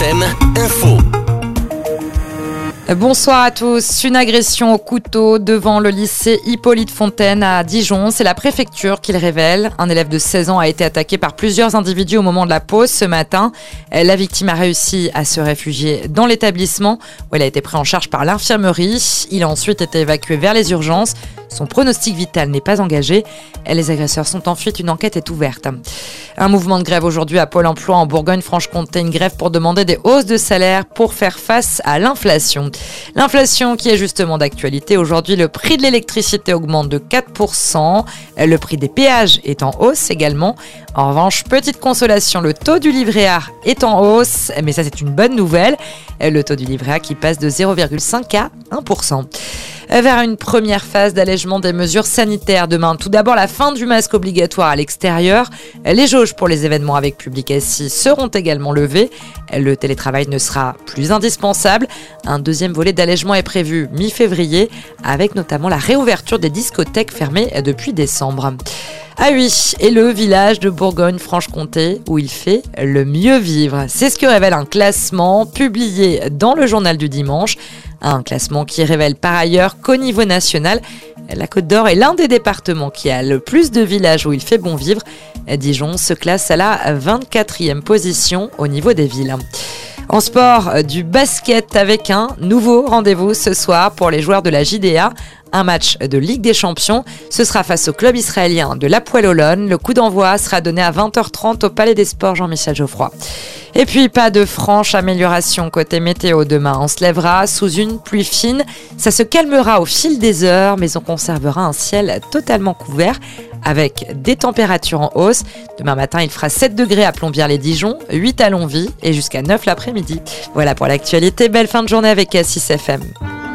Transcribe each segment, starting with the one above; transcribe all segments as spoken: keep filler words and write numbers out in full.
M Info. Bonsoir à tous. Une agression au couteau devant le lycée Hippolyte Fontaine à Dijon. C'est la préfecture qui le révèle. Un élève de seize ans a été attaqué par plusieurs individus au moment de la pause ce matin. La victime a réussi à se réfugier dans l'établissement où elle a été prise en charge par l'infirmerie. Il a ensuite été évacué vers les urgences. Son pronostic vital n'est pas engagé. Les agresseurs sont en fuite. Une enquête est ouverte. Un mouvement de grève aujourd'hui à Pôle emploi en Bourgogne-Franche-Comté. Une grève pour demander des hausses de salaire pour faire face à l'inflation. L'inflation qui est justement d'actualité. Aujourd'hui, le prix de l'électricité augmente de quatre pour cent. Le prix des péages est en hausse également. En revanche, petite consolation, le taux du livret A est en hausse. Mais ça, c'est une bonne nouvelle. Le taux du livret A qui passe de zéro virgule cinq à un pour cent. Vers une première phase d'allègement des mesures sanitaires demain. Tout d'abord, la fin du masque obligatoire à l'extérieur. Les jauges pour les événements avec public assis seront également levées. Le télétravail ne sera plus indispensable. Un deuxième volet d'allègement est prévu mi-février, avec notamment la réouverture des discothèques fermées depuis décembre. Ah oui, et le village de Bourgogne-Franche-Comté où il fait le mieux vivre. C'est ce que révèle un classement publié dans le journal du dimanche. Un classement qui révèle par ailleurs qu'au niveau national, la Côte d'Or est l'un des départements qui a le plus de villages où il fait bon vivre. Dijon se classe à la vingt-quatrième position au niveau des villes. En sport, du basket avec un nouveau rendez-vous ce soir pour les joueurs de la J D A. Un match de Ligue des Champions. Ce sera face au club israélien de l'Hapoel Holon. Le coup d'envoi sera donné à vingt heures trente au Palais des Sports Jean-Michel Geoffroy. Et puis, pas de franche amélioration côté météo demain. On se lèvera sous une pluie fine. Ça se calmera au fil des heures, mais on conservera un ciel totalement couvert avec des températures en hausse. Demain matin, il fera sept degrés à Plombières-les-Dijon, huit à Longwy et jusqu'à neuf l'après-midi. Voilà pour l'actualité. Belle fin de journée avec six F M.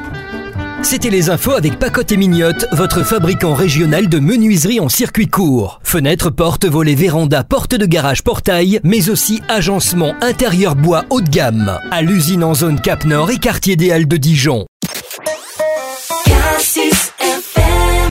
C'était les infos avec Pacotte et Mignotte, votre fabricant régional de menuiserie en circuit court. Fenêtres, portes, volets, vérandas, portes de garage, portail, mais aussi agencement intérieur bois haut de gamme. À l'usine en zone Cap Nord et quartier des Halles de Dijon.